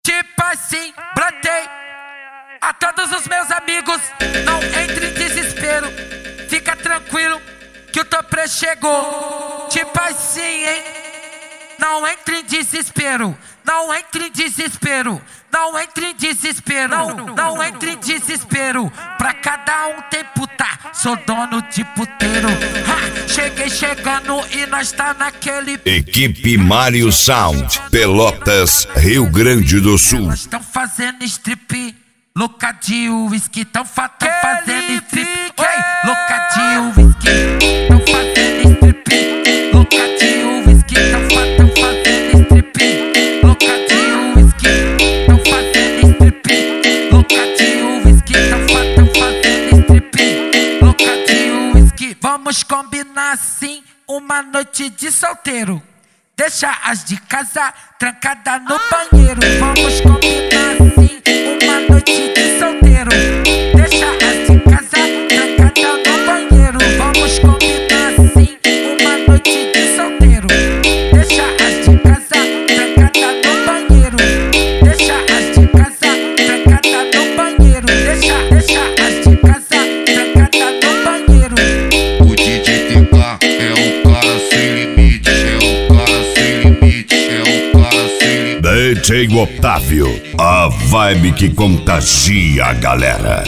Tipo assim, brotei a todos os meus amigos. Não entre em desespero, fica tranquilo que o Topre chegou. Tipo assim, hein? Não entre em desespero, não entre em desespero, não entre em desespero, não entre em desespero. Pra cada um tem puta, sou dono de puteiro. Ha, cheguei chegando e nós tá naquele. Equipe Mário Sound, Pelotas, Rio Grande do Sul. Elas tão fazendo strip, louca de whisky, tão fazendo strip. Oi, louca de whisky, tão fazendo strip, louca de whisky, tão fazendo strip, louca de whisky, tão fazendo strip, louca de whisky, tão fazendo strip, louca de whisky. Vamos combinar assim uma noite de solteiro. Deixa as de casa trancada no banheiro. Vamos combinar assim uma noite de solteiro. Deixa as de casa trancada no banheiro. Vamos combinar assim uma noite de solteiro. Deixa as de casa trancada no banheiro. Deixa as de casa trancada no banheiro. Deixa as de casa trancada no banheiro. O DJ TK é o cara sem limite, é o cara sem limite, é o cara sem limite. DJ Otávio, a vibe que contagia a galera.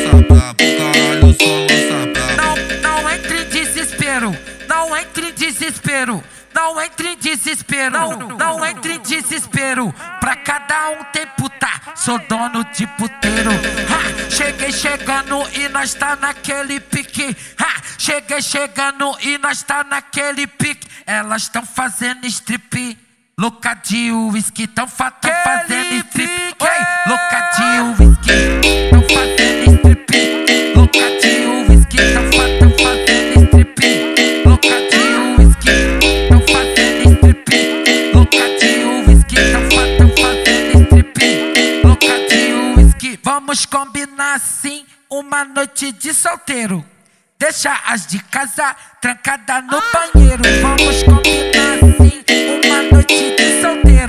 Não entre em desespero, não entre em desespero, não entre em desespero, não entre em desespero. Pra cada um tem puta, sou dono de puteiro. Ha, cheguei chegando e nós tá naquele pique. Ha, cheguei chegando e nós tá naquele pique. Elas tão fazendo strip, louca de whisky, tão fazendo strip. Oi, louca de whisky, tão fazendo strip, louca de whisky, tão fazendo strip, louca de whisky, tão fazendo strip, louca de whisky, tão fazendo strip, louca de whisky. Vamos combinar assim uma noite de solteiro. Deixa as de casa trancada no banheiro. Vamos combinar assim uma noite de solteiro.